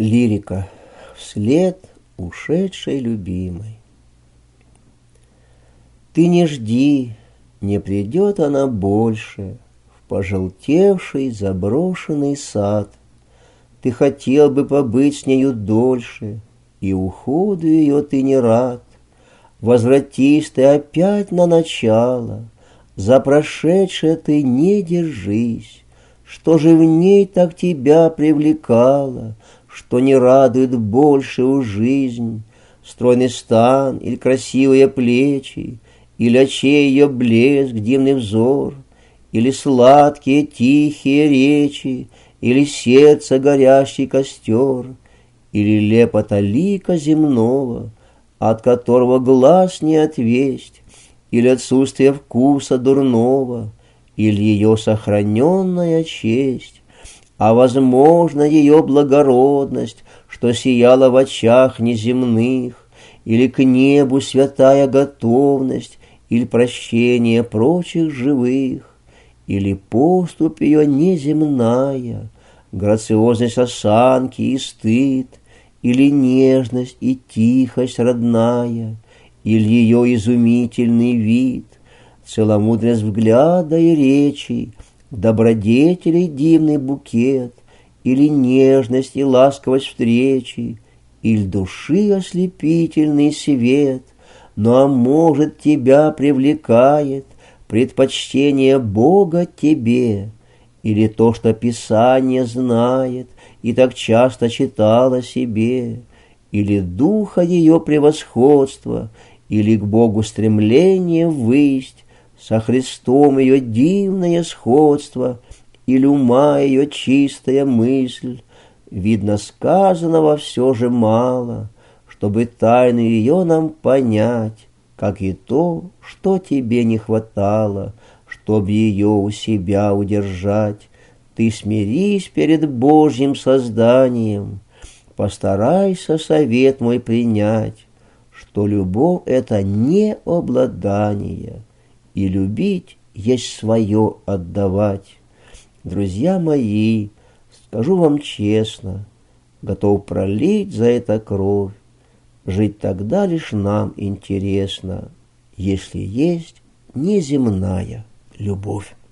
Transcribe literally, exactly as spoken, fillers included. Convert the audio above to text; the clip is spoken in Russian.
Лирика. Вслед ушедшей любимой. Ты не жди, не придет она больше в пожелтевший заброшенный сад. Ты хотел бы побыть с нею дольше, и уходу ее ты не рад. Возвратись ты опять на начало, за прошедшее ты не держись. Что же в ней так тебя привлекало, что не радует больше у жизнь? Стройный стан или красивые плечи, или очей ее блеск, дивный взор, или сладкие тихие речи, или сердце горящий костер, или лепота лика земного, от которого глаз не отвесть, или отсутствие вкуса дурного, или ее сохраненная честь, а, возможно, ее благородность, что сияла в очах неземных, или к небу святая готовность, или прощение прочих живых, или поступь ее неземная, грациозность осанки и стыд, или нежность и тихость родная, или ее изумительный вид, целомудренность взгляда и речи, добродетелей дивный букет, или нежность и ласковость встречи, или души ослепительный свет. Ну а может, тебя привлекает предпочтение Бога тебе, или то, что Писание знает и так часто читала себе, или духа ее превосходства, или к Богу стремление ввысь, со Христом ее дивное сходство, или ума ее чистая мысль. Видно, сказанного все же мало, чтобы тайну ее нам понять, как и то, что тебе не хватало, чтоб ее у себя удержать. Ты смирись перед Божьим созданием, постарайся совет мой принять, что любовь — это не обладание, и любить есть свое отдавать. Друзья мои, скажу вам честно, готов пролить за это кровь. Жить тогда лишь нам интересно, если есть неземная любовь.